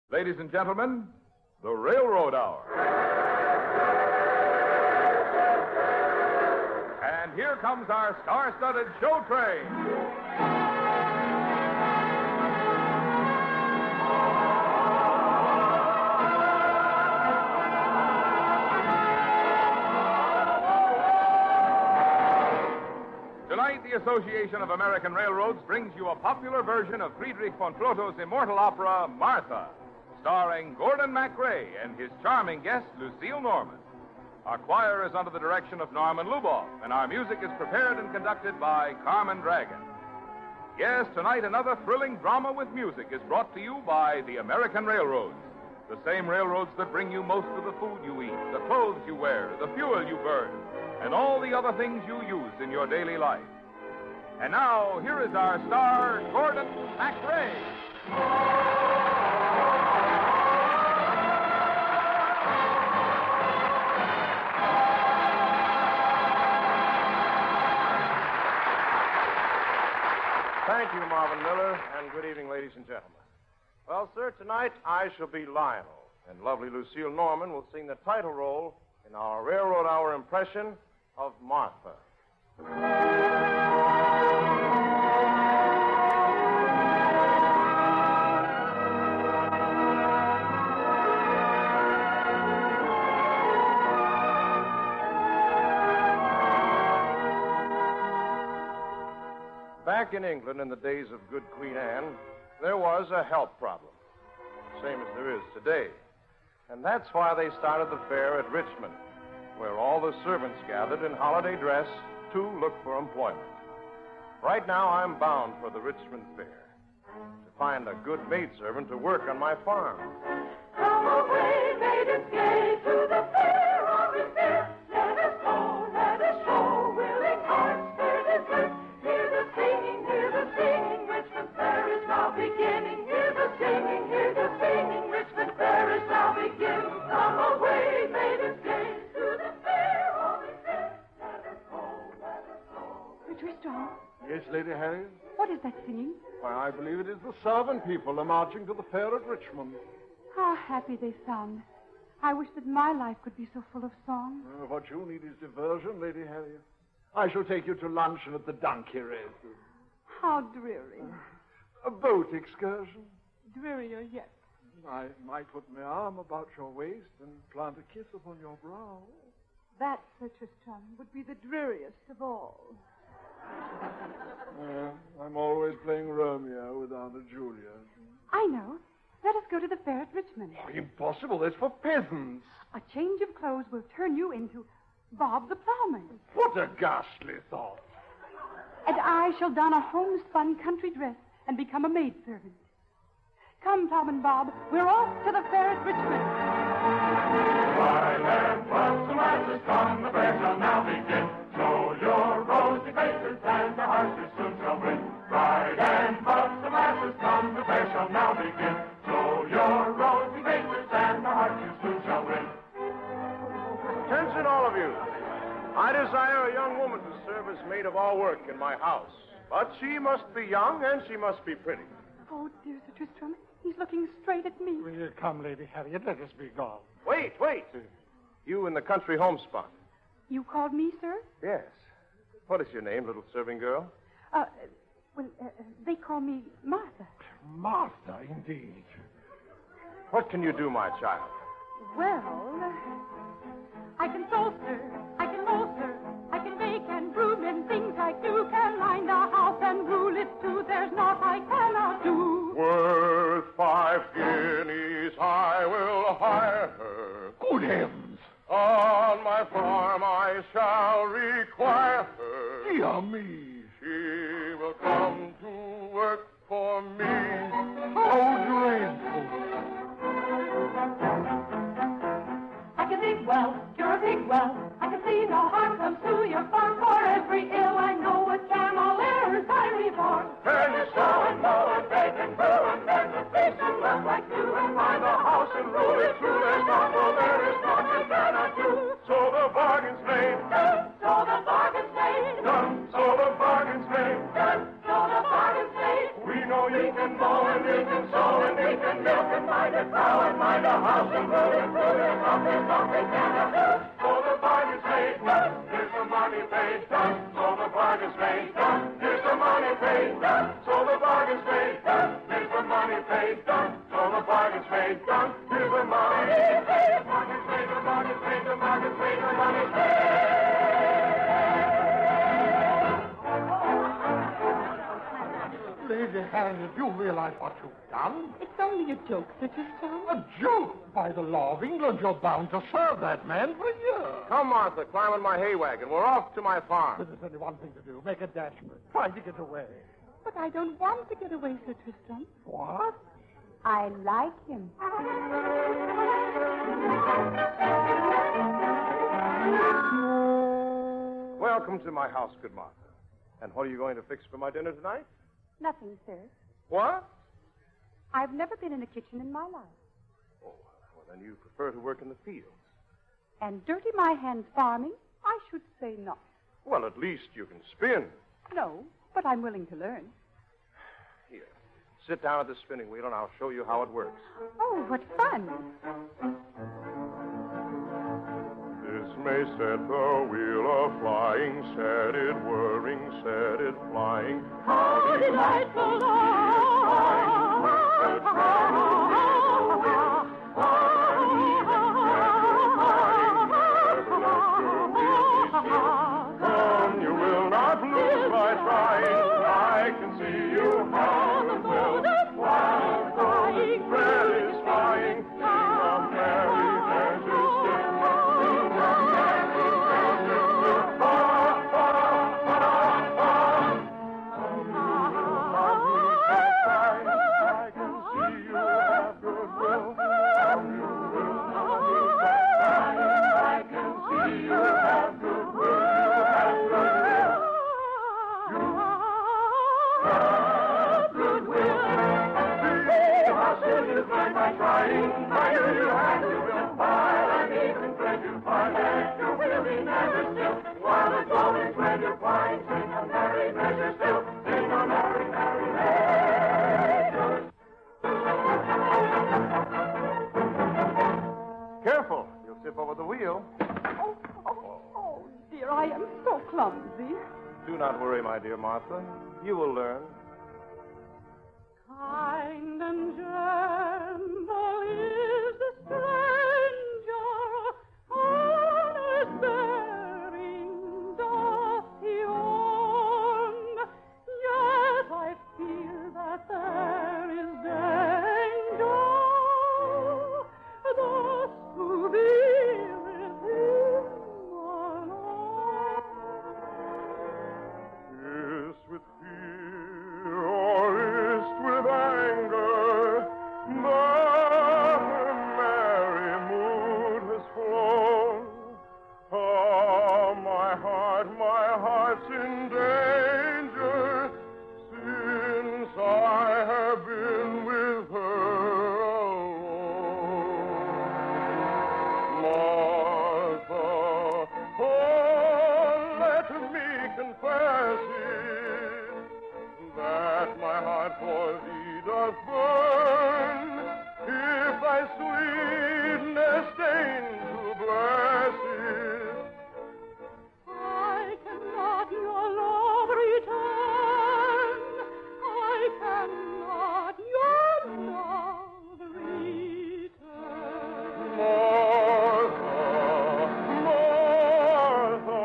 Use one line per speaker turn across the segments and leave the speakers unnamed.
Ladies and gentlemen, the Railroad Hour. And here comes our star-studded show train. Tonight, the Association of American Railroads brings you a popular version of Friedrich von Trotto's immortal opera, Martha, starring Gordon MacRae and his charming guest, Lucille Norman. Our choir is under the direction of Norman Luboff, and our music is prepared and conducted by Carmen Dragon. Yes, tonight another thrilling drama with music is brought to you by the American Railroads, the same railroads that bring you most of the food you eat, the clothes you wear, the fuel you burn, and all the other things you use in your daily life. And now, here is our star, Gordon MacRae.
Thank you, Marvin Miller, and good evening, ladies and gentlemen. Well, sir, tonight I shall be Lionel, and lovely Lucille Norman will sing the title role in our Railroad Hour impression of Martha. Back in England in the days of good Queen Anne, there was a health problem, same as there is today. And that's why they started the fair at Richmond, where all the servants gathered in holiday dress to look for employment. Right now, I'm bound for the Richmond Fair to find a good maidservant to work on my farm.
Come away, maidens gay, to the fair of Revere. Let us show willing hearts their desert. Hear the singing, Richmond Fair is now beginning. Hear the singing, Richmond Fair is now beginning. Come away, maidens gay, to the fair of Revere. Let us go.
Tristram,
Yes, Lady Harriet?
what is that singing?
Why, I believe it is the servant people are marching to the fair at Richmond.
How happy they sound. I wish that my life could be so full of song.
What you need is diversion, Lady Harriet. I shall take you to luncheon at the donkey races.
How dreary.
A boat excursion.
Drearier yet.
I might put my arm about your waist and plant a kiss upon your brow.
That, Sir Tristram, would be the dreariest of all.
I'm always playing Romeo with Aunt Julia.
I know. Let us go to the fair at Richmond.
Oh, impossible. That's for peasants.
A change of clothes will turn you into Bob the Plowman.
What a ghastly thought.
And I shall don a homespun country dress and become a maidservant. Come, Plowman Bob, we're off to the fair at Richmond.
Ride and bust the lasses, come, the fair shall now begin. Show your rosy faces and the hearts you soon shall win. Ride and bust the lasses, come, the fair shall now begin. Show your rosy faces and the hearts you soon shall win.
Attention, all of you. I desire a young woman to serve as maid of all work in my house. But she must be young and she must be pretty.
Oh, dear Sir Tristram, he's looking straight at me.
Will you come, Lady Harriet? Let us be gone.
Wait. You in the country homespun.
You called me, sir?
Yes. What is your name, little serving girl?
They call me Martha.
Martha, indeed.
What can you do, my child?
Well, I can sew, sir. I can mow, sir. I can bake and broom and things I do. Can line the house and rule it too. There's naught I cannot do.
Worth 5 guineas I will hire her.
Good heavens.
On my farm I shall require her.
Dear me.
She will come to work for me.
How dreadful.
I can dig well, cure a pig well. I can see no harm comes to your farm. For every ill I know what can all errors I reborn.
Can you
Sow and mow and bake and brew and there's a feast and love like you. And mind the house and rule it true. There's not, no, there is naught you cannot do.
So the bargain's made.
So the bargain's made.
Done. So the bargain's made.
So the bargain's made.
We know you can mow and we can sow and we can milk and mind
sit now and mind a house and rule it, there's nothing cannot do. So the bargain's made, done, here's the money paid, done. So the bargain's made, done, here's the money paid, done. So the bargain's made, done, here's the money paid, done. So the bargain's made, done, here's the money paid. The bargain's made, the bargain's made, the bargain's made, the money's paid.
Lady Harriet, you realize what you've done?
It's only a joke, Sir Tristram.
A joke! By the law of England, you're bound to serve that man for a year.
Come, Martha, climb on my hay wagon. We're off to my farm.
But there's only one thing to do. Make a dash for it. Try to get away.
But I don't want to get away, Sir Tristram.
What?
I like him.
Welcome to my house, good Martha. And what are you going to fix for my dinner tonight?
Nothing, sir.
What?
I've never been in a kitchen in my life.
Oh, well, then you prefer to work in the fields.
And dirty my hands farming? I should say not.
Well, at least you can spin.
No, but I'm willing to learn.
Here, sit down at the spinning wheel and I'll show you how it works.
Oh, what fun.
This may set the wheel a-flying, set it whirring, set it flying.
How delightful!
Come, you will not lose by trying. I can see you how you will. While the bread is flying, sing a merry measure still. Sing a merry measure still. Ha, ha, ha, ha. Come, you will not lose by trying. I can see you have goodwill. Come, you will not lose by trying. I can see you have goodwill. By trying, by you have to will file, and even when you find that you will be never still, while the golden thread you find, sing a merry measure still, sing a merry, merry measure. Careful, you'll tip over the wheel.
Oh, dear, I am so clumsy.
Do not worry, my dear Martha. You will learn.
Kind and gentle is the stranger, honest bearing doth he own. Yet I feel that there is danger, thus to be with him alone.
Is with fear or is with anger, but her merry mood has flown. Ah, my heart's in danger, since I have been with her alone. Martha, oh, let me confess it, that my heart for thee doth burn, if thy sweetness deign to bless it.
I cannot your love return. I cannot your love return.
Martha, Martha.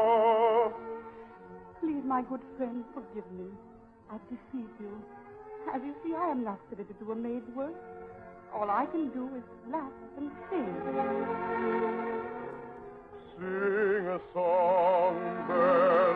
Please, my good friend, forgive me. I've deceived you. As you see, I am not fitted to do a maid's work. All I can do is laugh and sing.
Sing a song, then.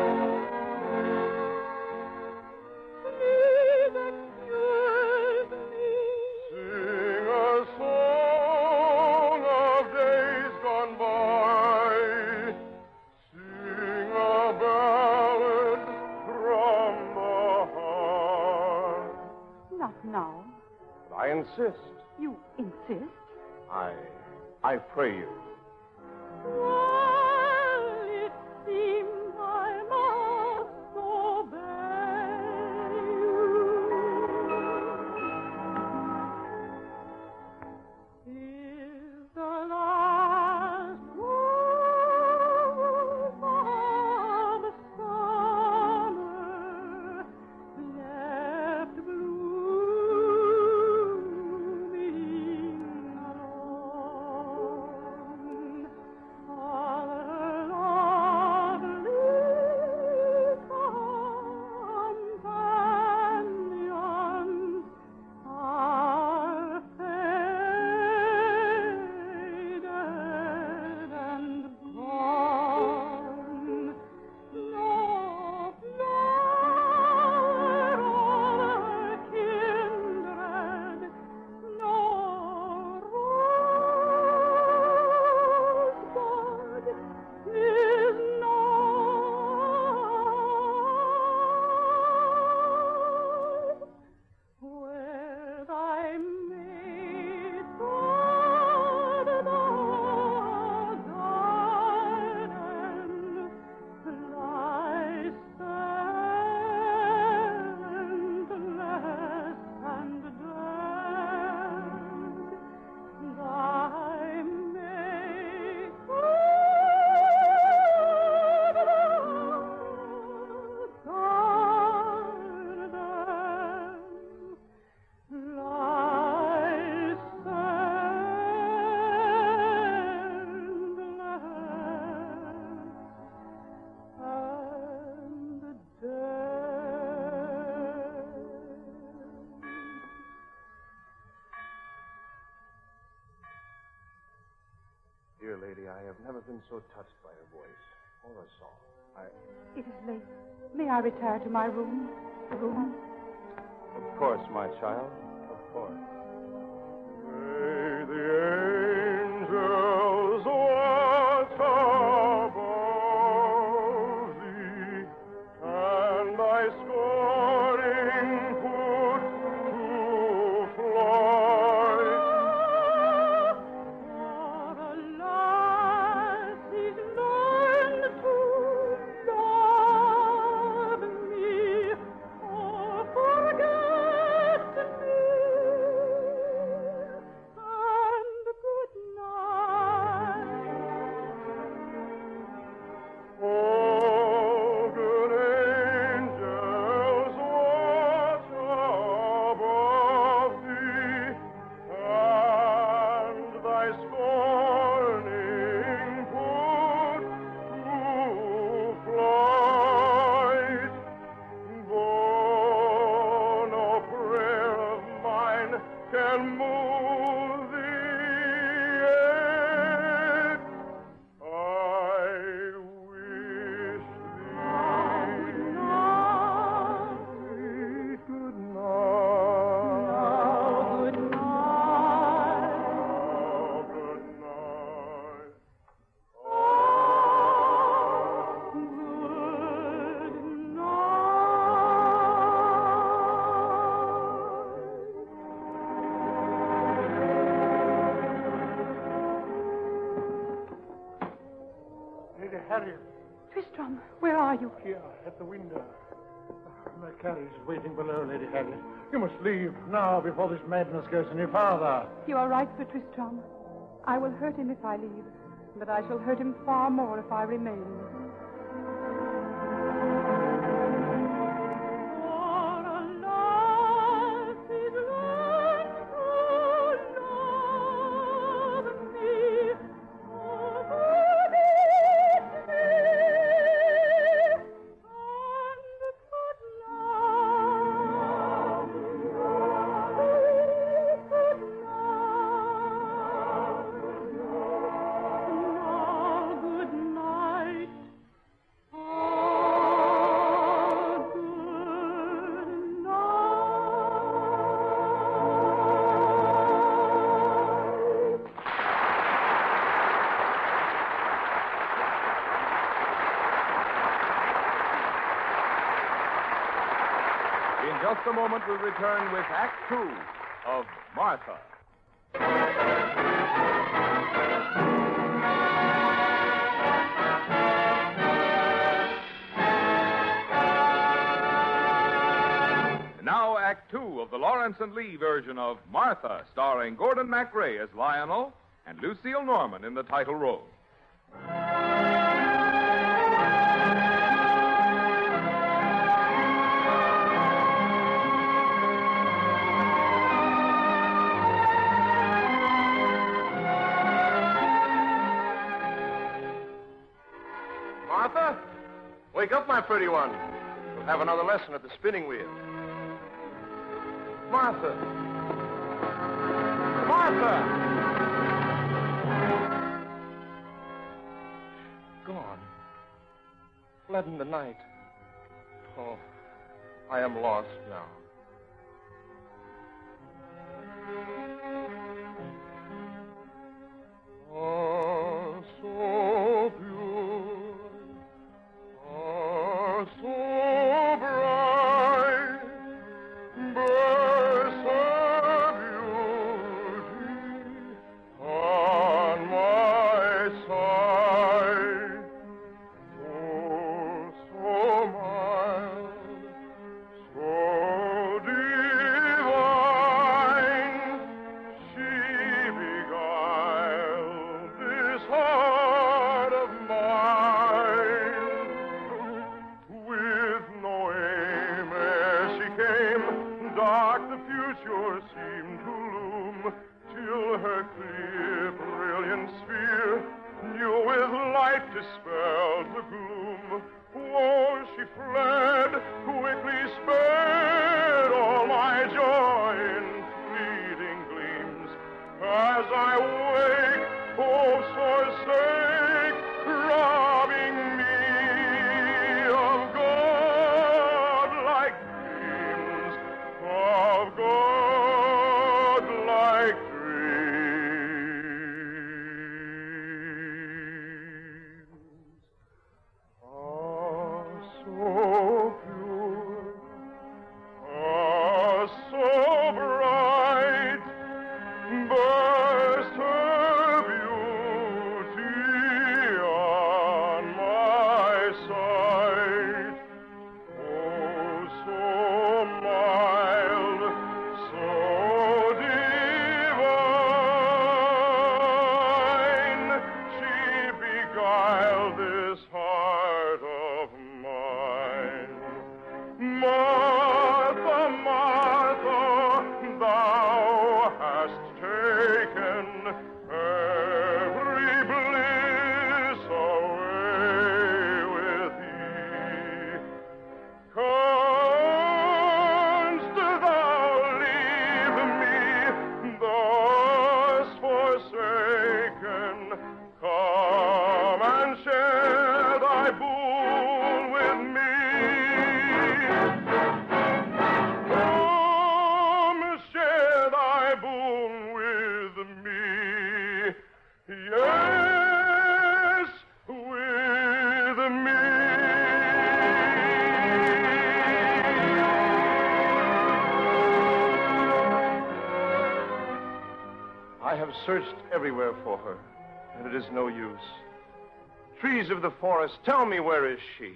Please excuse me.
Sing a song of days gone by. Sing a ballad from the heart.
Not now.
But I insist.
You insist?
I pray you.
Well, it seems I must obey you.
Dear lady, I have never been so touched by a voice or a song.
It is late. May I retire to my room?
Of course, my child. Of course. May the angels watch above thee, and thy scorning put to flight.
For alas, he's learned to love me, or forget me. And good night.
Oh, good angels, watch above thee, and thy scorning put to flight. Though no prayer of mine can move thee yet, I wish thee good night.
Good night.
Good night.
Lady Harriet,
Tristram, where are you?
here at the window. My carriage is waiting below, Lady Harriet. You must leave now before this madness goes any farther.
You are right, Sir Tristram. I will hurt him if I leave, but I shall hurt him far more if I remain. For alas, he's learned to love me, or forget me. And good night. Good night. Now, good night. Oh, good night.
In just a moment, we'll return with Act Two of Martha. And now, Act Two of the Lawrence and Lee version of Martha, starring Gordon MacRae as Lionel and Lucille Norman in the title role.
Martha? Wake up, my pretty one. We'll have another lesson at the spinning wheel. Martha! Martha! Gone. Fled in the night. Oh, I am lost now. Oh, so pure. Oh, so bright. Bursts of beauty on my side. Oh, so mild, so divine. She beguiled this heart of mine. With no aim as she came, dark the future seemed to loom, till her clear, brilliant sphere knew with light dispelled the gloom. Oh, she fled, quickly sped all my joy in fleeting gleams. As I wake, hopes forsake, robbing me of God-like dreams, of God-like dreams. Ah, so pure, ah, so bright, burst her beauty on my sight. Oh, so mild, so divine, she beguiled this heart of mine. Martha, Martha, thou hast taken every bliss away with thee. Canst thou leave me thus forsaken? Come and share thy boon with me. Come, share thy boon with me. Yes, with me. I have searched everywhere for her, and it is no use. Trees of the forest, tell me, where is she?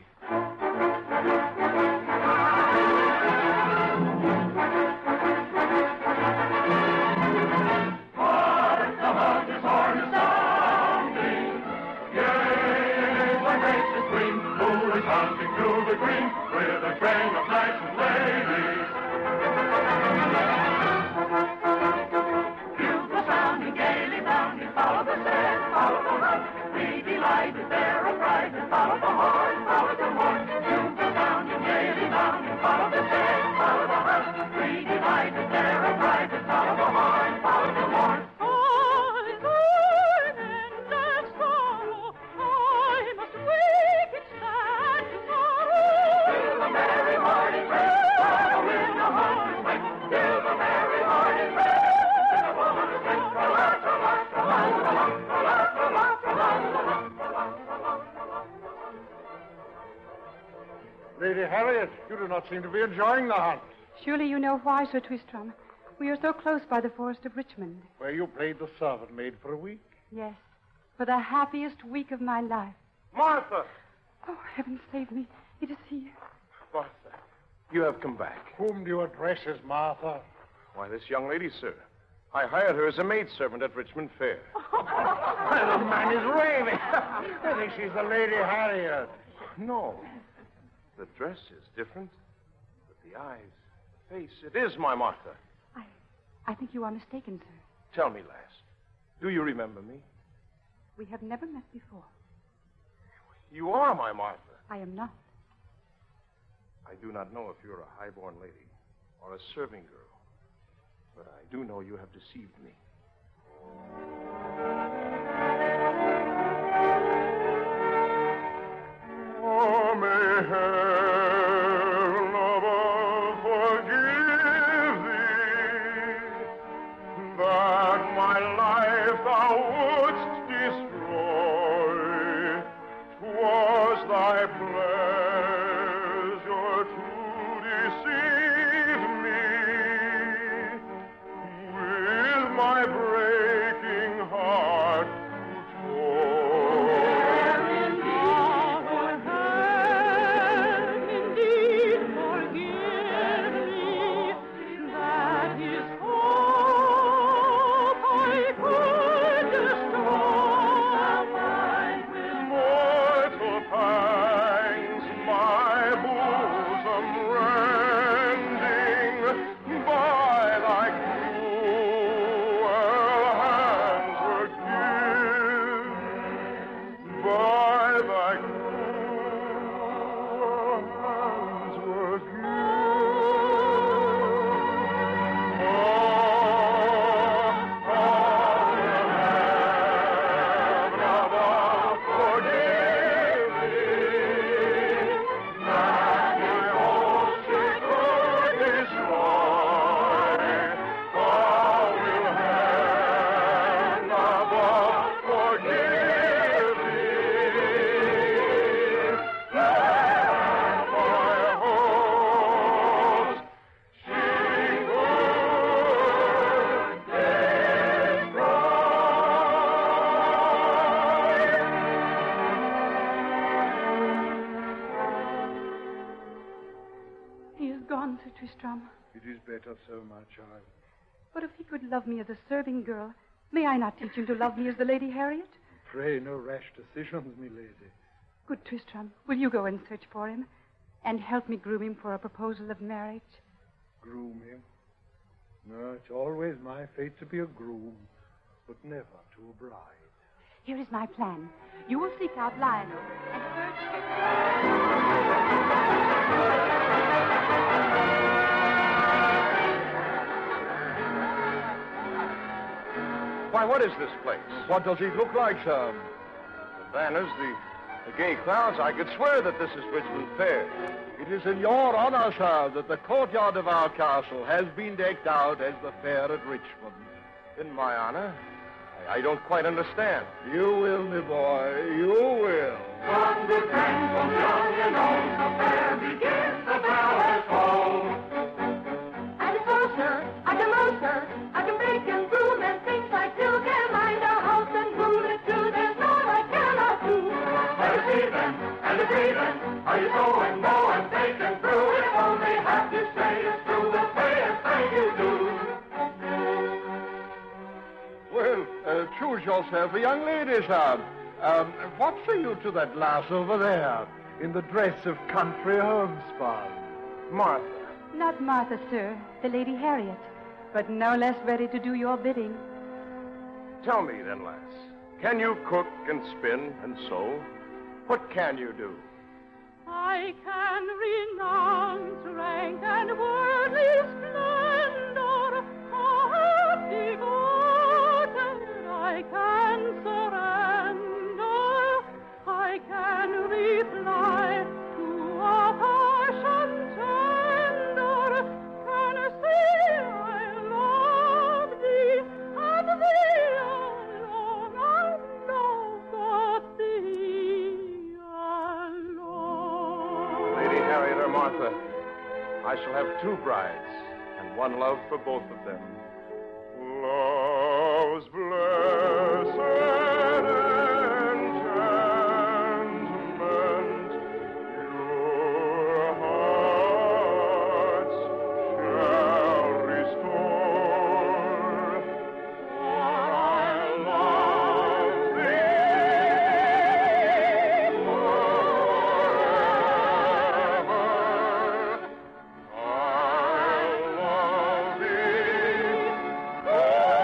Lady Harriet, you do not seem to be enjoying the hunt.
Surely you know why, Sir Tristram. We are so close by the forest of Richmond.
Where you played the servant maid for a week.
Yes, for the happiest week of my life.
Martha!
Oh, heaven save me. It is he.
Martha, you have come back.
Whom do you address as Martha?
Why, this young lady, sir. I hired her as a maidservant at Richmond Fair.
The man is raving. I think she's the Lady Harriet.
No. The dress is different, but the eyes, the face, it is my Martha.
I think you are mistaken, sir.
Tell me, lass, do you remember me?
We have never met before.
You are my Martha.
I am not.
I do not know if you're a highborn lady or a serving girl, but I do know you have deceived me. Oh, may heaven above forgive thee, that my life thou wouldst destroy. 'Twas thy pleasure to deceive me with my breaking heart to toy.
Indeed, forgive me. That is hope I could
forgive me. Let my hopes she would
He is gone, Sir Tristram.
It is better so, my child.
But if he could love me as a serving girl, may I not teach him to love me as the Lady Harriet?
Pray, no rash decisions, my lady.
Good Tristram, will you go and search for him? And help me groom him for a proposal of marriage?
Groom him? No, it's always my fate to be a groom, but never to a bride.
Here is my plan. You will seek out Lionel and search him.
Why, what is this place?
What does it look like, sir?
The banners, the gay crowds. I could swear that this is Richmond Fair.
It is in your honor, sir, that the courtyard of our castle has been decked out as the fair at Richmond.
In my honor? I don't quite understand.
You will, my boy, you will.
From the temple young and old, the fair begins, the bell has tolled. And closer, I can closer, I can bake and broom and things I still can mind a house and rule it too. There's naught I cannot do. Let us see them, and the breathing, how you go and mow and bake and brew. If only have to say it's true, we'll pay as thank you do.
Well, choose yourself a young lady, sir. What say you to that lass over there, in the dress of country homespun?
Martha.
Not Martha, sir, the Lady Harriet, but no less ready to do your bidding.
Tell me then, lass. Can you cook and spin and sew? What can you do?
I can renounce rank and worldly splendor, half devoted, I can surrender, I can reply to a passion tender, can say I love thee, and thee alone I know but thee alone.
Lady Harriet or Martha, I shall have two brides, and one love for both of them. Love's blessed enchantment, your hearts shall restore. For I love thee forever. I love thee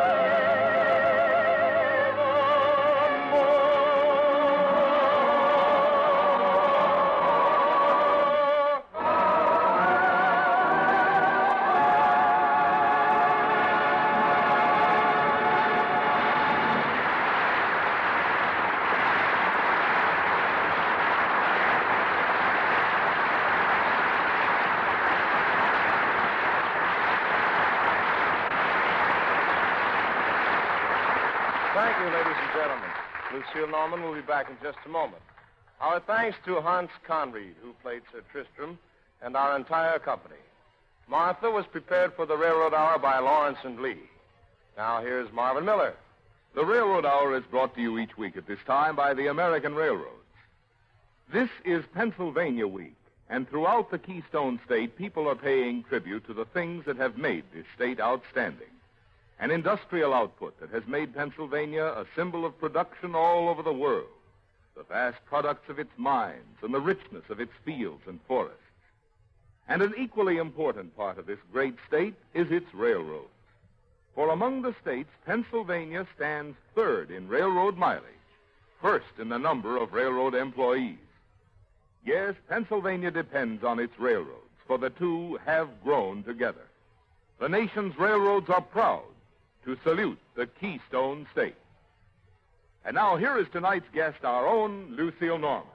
Thank you, ladies and gentlemen. Lucille Norman will be back in just a moment. Our thanks to Hans Conried, who played Sir Tristram, and our entire company. Martha was prepared for the Railroad Hour by Lawrence and Lee. Now here's Marvin Miller.
The Railroad Hour is brought to you each week at this time by the American Railroads. This is Pennsylvania Week, and throughout the Keystone State, people are paying tribute to the things that have made this state outstanding. An industrial output that has made Pennsylvania a symbol of production all over the world. The vast products of its mines and the richness of its fields and forests. And an equally important part of this great state is its railroads. For among the states, Pennsylvania stands third in railroad mileage, first in the number of railroad employees. Yes, Pennsylvania depends on its railroads, for the two have grown together. The nation's railroads are proud to salute the Keystone State. And now here is tonight's guest, our own Lucille Norman.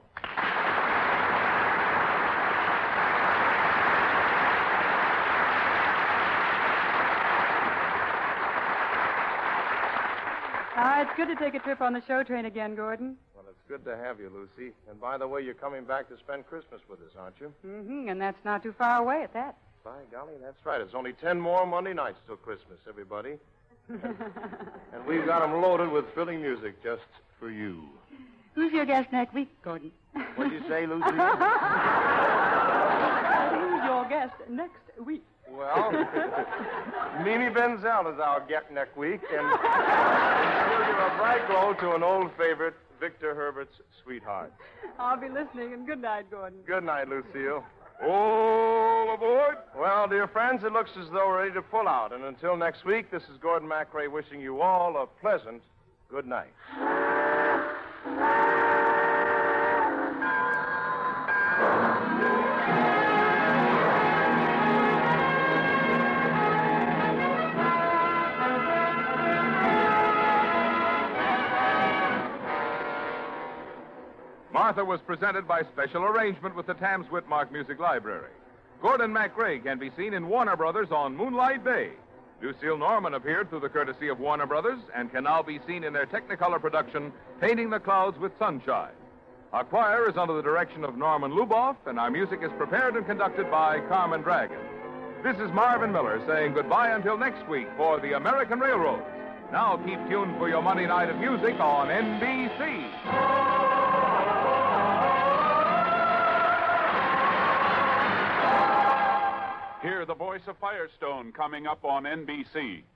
It's good to take a trip on the show train again, Gordon.
Well, it's good to have you, Lucy. And by the way, you're coming back to spend Christmas with us, aren't you?
Mm-hmm, and that's not too far away at that.
By golly, that's right. It's only 10 more Monday nights till Christmas, everybody. And we've got them loaded with thrilling music just for you.
Who's your guest next week, Gordon?
What'd you say, Lucy?
Who's your guest next week?
Well, Mimi Benzel is our guest next week, and we'll give a bright glow to an old favorite, Victor Herbert's Sweetheart.
I'll be listening, and good night, Gordon.
Good night, Lucille.
All aboard!
Well, dear friends, it looks as though we're ready to pull out. And until next week, this is Gordon MacRae wishing you all a pleasant good night.
Martha was presented by special arrangement with the Tams Whitmark Music Library. Gordon MacRae can be seen in Warner Brothers on Moonlight Bay. Lucille Norman appeared through the courtesy of Warner Brothers and can now be seen in their Technicolor production, Painting the Clouds with Sunshine. Our choir is under the direction of Norman Luboff, and our music is prepared and conducted by Carmen Dragon. This is Marvin Miller saying goodbye until next week for the American Railroads. Now keep tuned for your Monday night of music on NBC.
Hear the voice of Firestone coming up on NBC.